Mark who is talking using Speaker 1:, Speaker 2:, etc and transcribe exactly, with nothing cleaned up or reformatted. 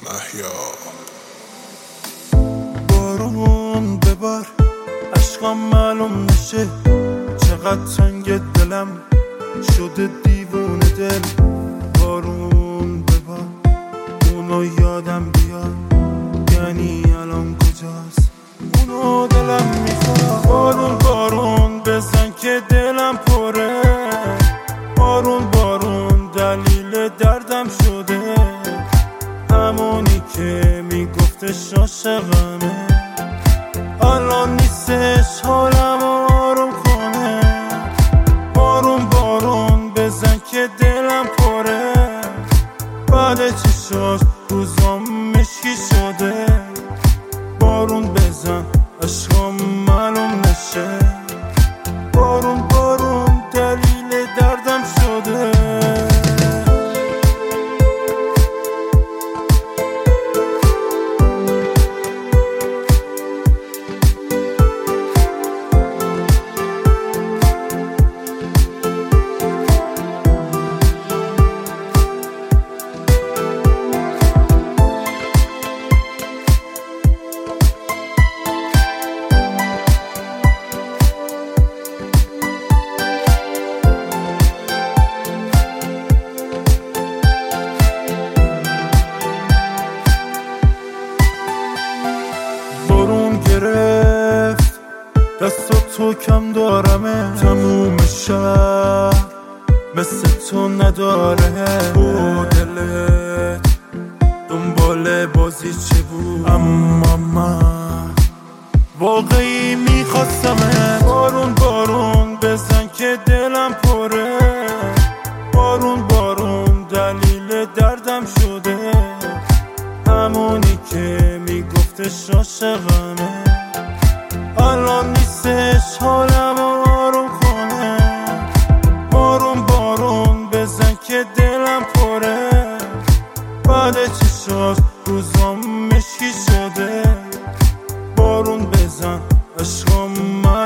Speaker 1: مهیار.
Speaker 2: بارون ببار عشقم معلوم نشه، چقدر تنگ دلم شده دیوونه دل. بارون ببار اونو یادم بیار، یعنی الان کجاست اونو دلم میخواد. بارون بارون بزن که دلم پره، بارون بارون دلیل دردم شده، همونی که میگفتش عاشقمه الان نیستش حالمو آروم کنه. بارون بارون بزن که دلم پره، بعد چشاش روزام مشکی شده. بارون بزن عشقم معلوم نشه، بارون بارون دلیل دردم شده. بارون گرفت دستا تو کم دارمه، تموم شهر مثل تو نداره. با دلت دنبال بازی چه بود، اما من واقعی میخواستمه. بارون بارون بزن که دلم پره، بارون بارون دلیل دردم شده، همونی که میگفتش عاشقمه الان نیستش حالمو آروم کنه. بارون بارون بزن که دلم پره، بعد چشاش روزام مشکی شده. بارون بزن عشقم